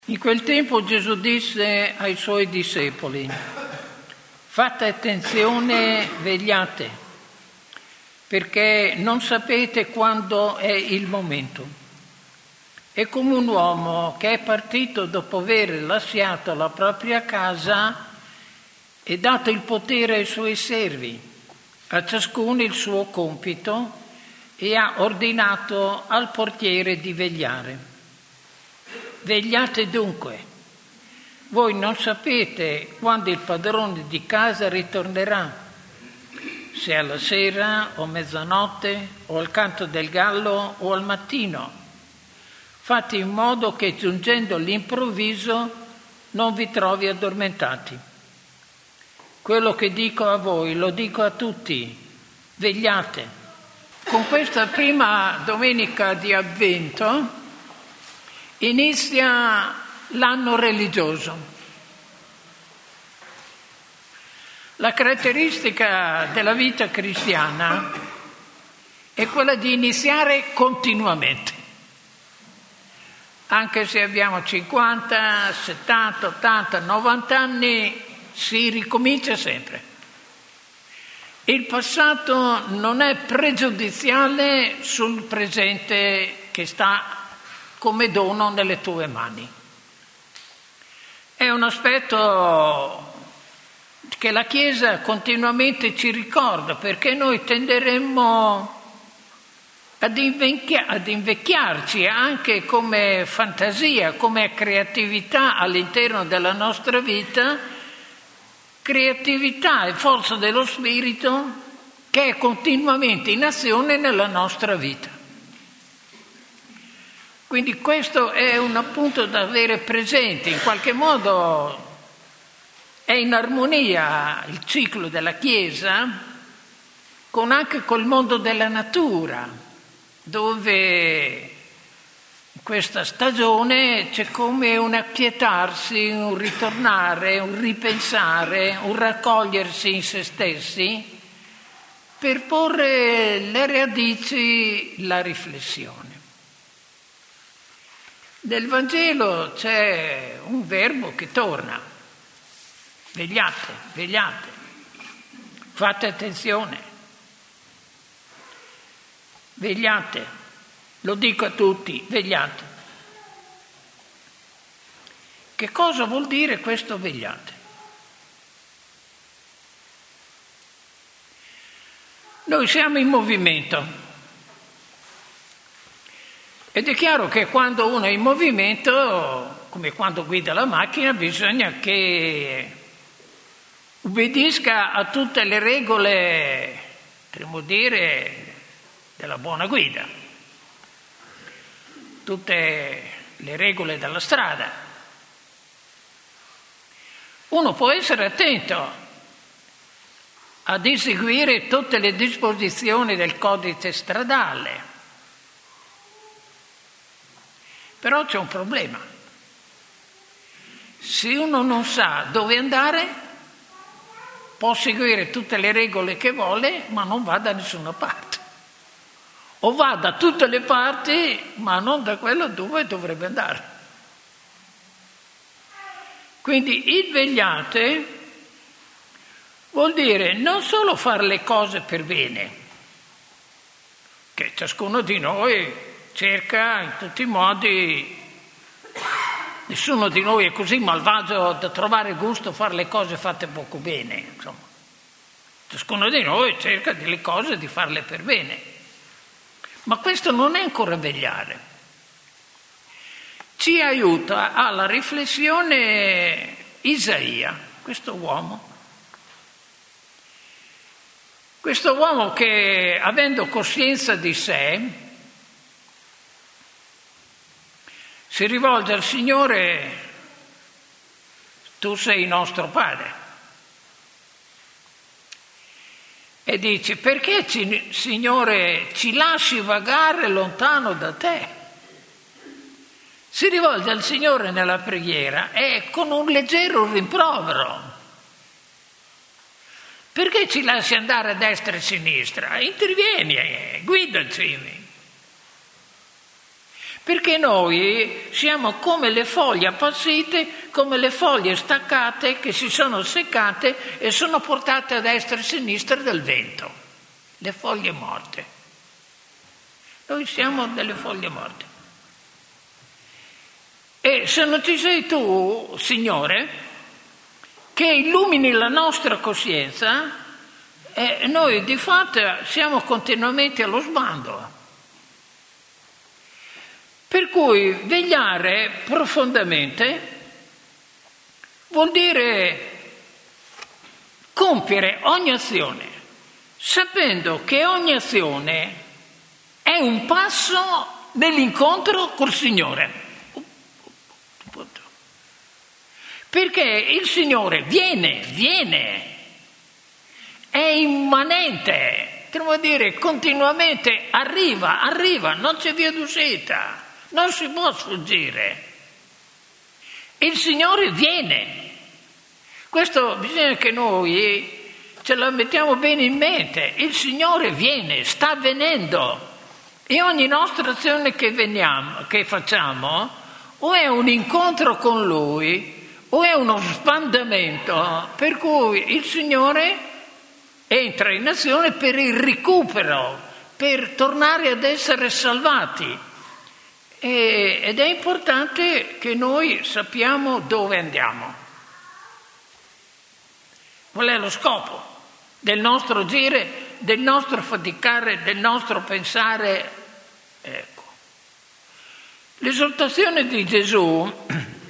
In quel tempo Gesù disse ai suoi discepoli: fate attenzione, vegliate, perché non sapete quando è il momento. È come un uomo che è partito dopo aver lasciato la propria casa e dato il potere ai suoi servi, a ciascuno il suo compito, e ha ordinato al portiere di vegliare. Vegliate dunque. Voi non sapete quando il padrone di casa ritornerà, se alla sera o mezzanotte o al canto del gallo o al mattino. Fate in modo che giungendo all'improvviso non vi trovi addormentati. Quello che dico a voi lo dico a tutti: vegliate. Con questa prima domenica di Avvento inizia l'anno religioso. La caratteristica della vita cristiana è quella di iniziare continuamente. Anche se abbiamo 50, 70, 80, 90 anni, si ricomincia sempre. Il passato non è pregiudiziale sul presente che sta come dono nelle tue mani. È un aspetto che la Chiesa continuamente ci ricorda, perché noi tenderemmo ad invecchiarci anche come fantasia, come creatività all'interno della nostra vita, creatività e forza dello spirito che è continuamente in azione nella nostra vita. Quindi questo è un appunto da avere presente, in qualche modo è in armonia il ciclo della Chiesa anche col mondo della natura, dove in questa stagione c'è come un acquietarsi, un ritornare, un ripensare, un raccogliersi in se stessi per porre le radici, la riflessione. Nel Vangelo c'è un verbo che torna: vegliate, vegliate, fate attenzione, vegliate, lo dico a tutti, vegliate. Che cosa vuol dire questo vegliate? Noi siamo in movimento. Ed è chiaro che quando uno è in movimento, come quando guida la macchina, bisogna che ubbidisca a tutte le regole, potremmo dire, della buona guida, tutte le regole della strada. Uno può essere attento ad eseguire tutte le disposizioni del codice stradale, però c'è un problema. Se uno non sa dove andare, può seguire tutte le regole che vuole, ma non va da nessuna parte. O va da tutte le parti, ma non da quello dove dovrebbe andare. Quindi il vegliate vuol dire non solo fare le cose per bene, che ciascuno di noi cerca in tutti i modi. Nessuno di noi è così malvagio da trovare gusto a fare le cose fatte poco bene, insomma. Ciascuno di noi cerca delle cose di farle per bene. Ma questo non è ancora vegliare. Ci aiuta alla riflessione Isaia, questo uomo che, avendo coscienza di sé, si rivolge al Signore: tu sei nostro Padre. E dice: perché Signore ci lasci vagare lontano da te? Si rivolge al Signore nella preghiera e con un leggero rimprovero: perché ci lasci andare a destra e a sinistra? Intervieni, guidaci. Perché noi siamo come le foglie appassite, come le foglie staccate che si sono seccate e sono portate a destra e a sinistra dal vento. Le foglie morte. Noi siamo delle foglie morte. E se non ci sei tu, Signore, che illumini la nostra coscienza, noi di fatto siamo continuamente allo sbando. Per cui vegliare profondamente vuol dire compiere ogni azione, sapendo che ogni azione è un passo nell'incontro col Signore. Perché il Signore viene, è immanente, devo dire continuamente, arriva, non c'è via d'uscita. Non si può sfuggire. Il Signore viene. Questo bisogna che noi ce la mettiamo bene in mente. Il Signore viene, sta avvenendo. E ogni nostra azione che facciamo, o è un incontro con Lui, o è uno sbandamento per cui il Signore entra in azione per il recupero, per tornare ad essere salvati. Ed è importante che noi sappiamo dove andiamo. Qual è lo scopo del nostro agire, del nostro faticare, del nostro pensare? Ecco. L'esortazione di Gesù,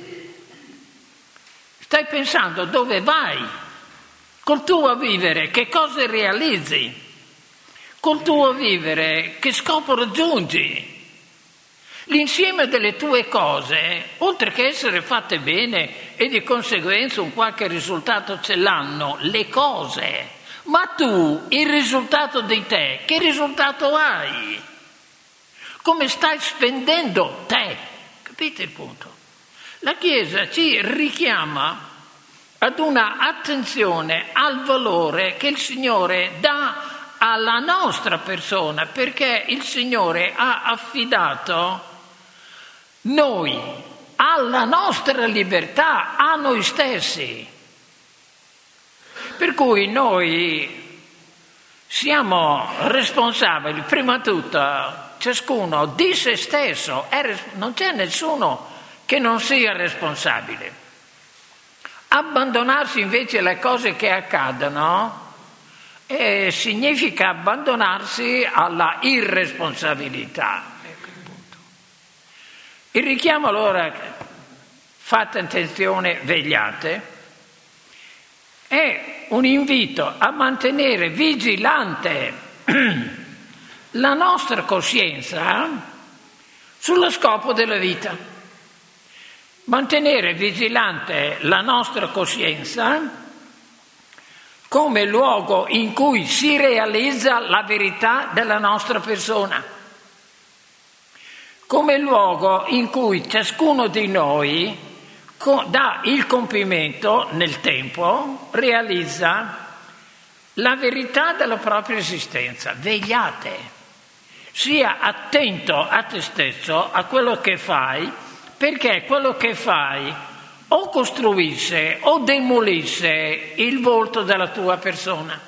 stai pensando dove vai, col tuo vivere, che cosa realizzi, col tuo vivere, che scopo raggiungi. L'insieme delle tue cose, oltre che essere fatte bene e di conseguenza un qualche risultato ce l'hanno, le cose, ma tu, il risultato di te, che risultato hai? Come stai spendendo te? Capite il punto? La Chiesa ci richiama ad una attenzione al valore che il Signore dà alla nostra persona, perché il Signore ha affidato noi, alla nostra libertà, a noi stessi. Per cui noi siamo responsabili, prima di tutto, ciascuno di se stesso, non c'è nessuno che non sia responsabile. Abbandonarsi invece alle cose che accadono significa abbandonarsi alla irresponsabilità. Il richiamo allora, fate attenzione, vegliate, è un invito a mantenere vigilante la nostra coscienza sullo scopo della vita. Mantenere vigilante la nostra coscienza come luogo in cui si realizza la verità della nostra persona, come luogo in cui ciascuno di noi dà il compimento nel tempo, realizza la verità della propria esistenza. Vegliate, sia attento a te stesso, a quello che fai, perché quello che fai o costruisce o demolisce il volto della tua persona.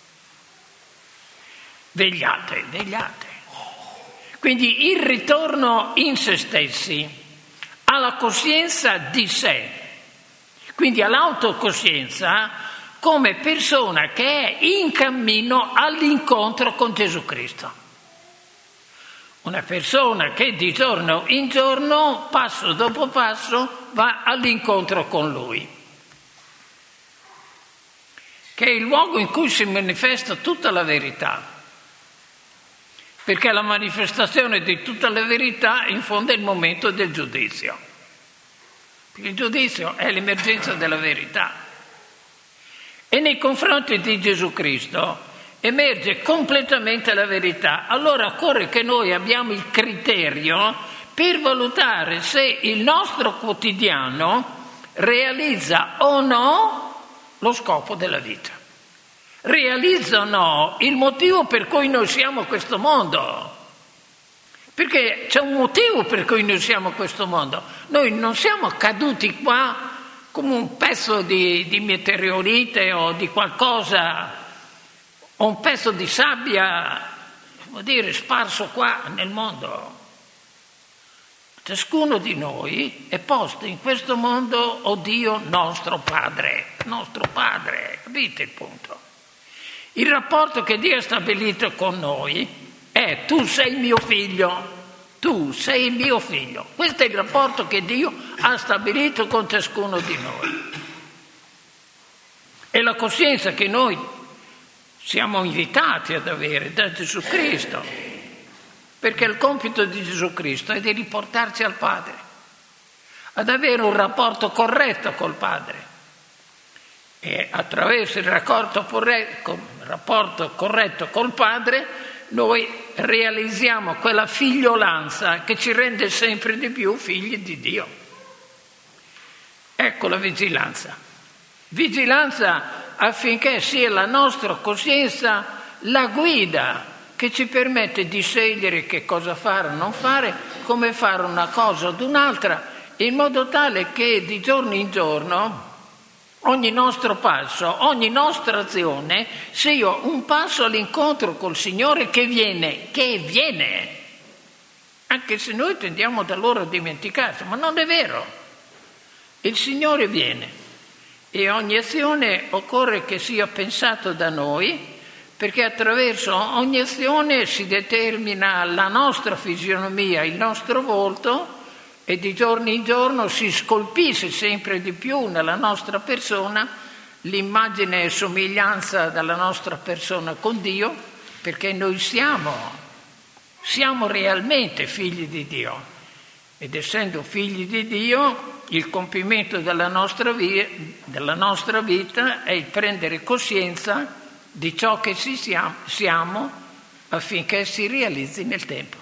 Vegliate, vegliate. Quindi il ritorno in se stessi, alla coscienza di sé, quindi all'autocoscienza come persona che è in cammino all'incontro con Gesù Cristo. Una persona che di giorno in giorno, passo dopo passo, va all'incontro con Lui, che è il luogo in cui si manifesta tutta la verità. Perché la manifestazione di tutta la verità in fondo è il momento del giudizio. Il giudizio è l'emergenza della verità. E nei confronti di Gesù Cristo emerge completamente la verità. Allora occorre che noi abbiamo il criterio per valutare se il nostro quotidiano realizza o no lo scopo della vita. Realizza o no il motivo per cui noi siamo a questo mondo. Perché c'è un motivo per cui noi siamo in questo mondo. Noi non siamo caduti qua come un pezzo di meteorite o di qualcosa, o un pezzo di sabbia, vuol dire, sparso qua nel mondo. Ciascuno di noi è posto in questo mondo, o Dio nostro Padre, capite il punto? Il rapporto che Dio ha stabilito con noi è: tu sei mio figlio, tu sei mio figlio. Questo è il rapporto che Dio ha stabilito con ciascuno di noi. E la coscienza che noi siamo invitati ad avere da Gesù Cristo, perché il compito di Gesù Cristo è di riportarci al Padre, ad avere un rapporto corretto col Padre. E attraverso il rapporto corretto col Padre noi realizziamo quella figliolanza che ci rende sempre di più figli di Dio. Ecco la vigilanza. Vigilanza affinché sia la nostra coscienza la guida che ci permette di scegliere che cosa fare o non fare, come fare una cosa o un'altra, in modo tale che di giorno in giorno ogni nostro passo, ogni nostra azione sia un passo all'incontro col Signore che viene, anche se noi tendiamo da loro a dimenticarci, ma non è vero. Il Signore viene e ogni azione occorre che sia pensato da noi, perché attraverso ogni azione si determina la nostra fisionomia, il nostro volto, e di giorno in giorno si scolpisce sempre di più nella nostra persona l'immagine e somiglianza della nostra persona con Dio, perché noi siamo realmente figli di Dio. Ed essendo figli di Dio, il compimento della nostra vita è il prendere coscienza di ciò che siamo affinché si realizzi nel tempo.